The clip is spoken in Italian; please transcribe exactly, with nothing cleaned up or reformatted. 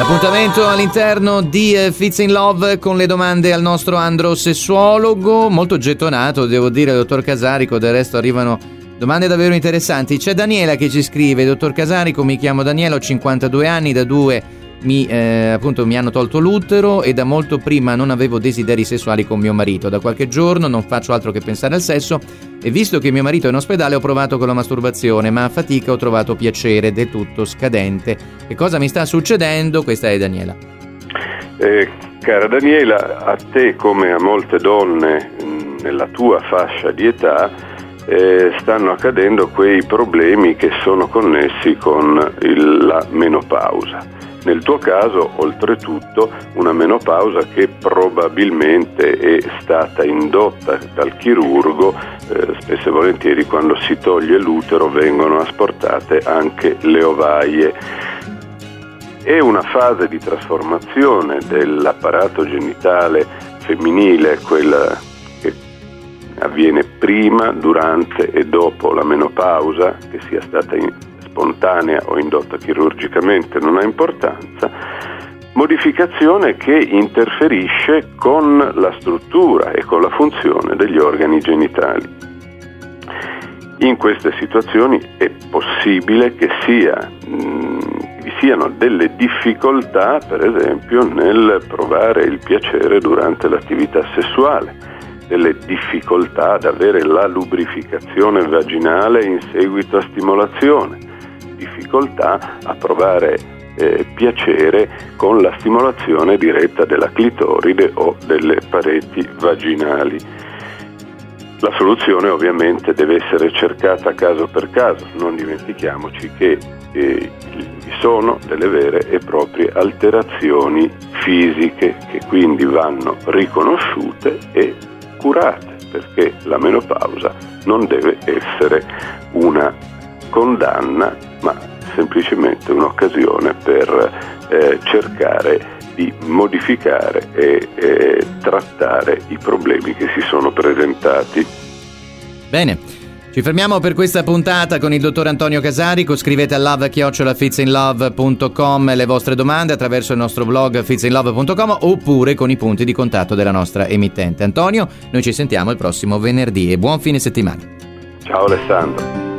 L'appuntamento all'interno di eh, Fits in Love con le domande al nostro androsessuologo, molto gettonato, devo dire, dottor Casarico. Del resto arrivano domande davvero interessanti. C'è Daniela che ci scrive: dottor Casarico, mi chiamo Daniela, ho cinquantadue anni, da due mi, eh, appunto, mi hanno tolto l'utero e da molto prima non avevo desideri sessuali con mio marito. Da qualche giorno non faccio altro che pensare al sesso e visto che mio marito è in ospedale ho provato con la masturbazione, ma a fatica ho trovato piacere del tutto scadente. Che cosa mi sta succedendo? Questa è Daniela. Eh, cara Daniela, a te come a molte donne nella tua fascia di età eh, stanno accadendo quei problemi che sono connessi con il, la menopausa. Nel tuo caso, oltretutto, una menopausa che probabilmente è stata indotta dal chirurgo. Eh, spesso e volentieri quando si toglie l'utero vengono asportate anche le ovaie. È una fase di trasformazione dell'apparato genitale femminile, quella che avviene prima, durante e dopo la menopausa, che sia stata in spontanea o indotta chirurgicamente non ha importanza, modificazione che interferisce con la struttura e con la funzione degli organi genitali. In queste situazioni è possibile che sia, mh, vi siano delle difficoltà, per esempio, nel provare il piacere durante l'attività sessuale, delle difficoltà ad avere la lubrificazione vaginale in seguito a stimolazione, difficoltà a provare eh, piacere con la stimolazione diretta della clitoride o delle pareti vaginali. La soluzione ovviamente deve essere cercata caso per caso, non dimentichiamoci che eh, vi sono delle vere e proprie alterazioni fisiche che quindi vanno riconosciute e curate, perché la menopausa non deve essere una condanna, ma semplicemente un'occasione per eh, cercare di modificare e eh, trattare i problemi che si sono presentati. Bene, ci fermiamo per questa puntata con il dottor Antonio Casarico. Scrivete a love chiocciola fitsinlove punto com le vostre domande attraverso il nostro blog fitsinlove punto com oppure con i punti di contatto della nostra emittente. Antonio, noi ci sentiamo il prossimo venerdì e buon fine settimana. Ciao Alessandro.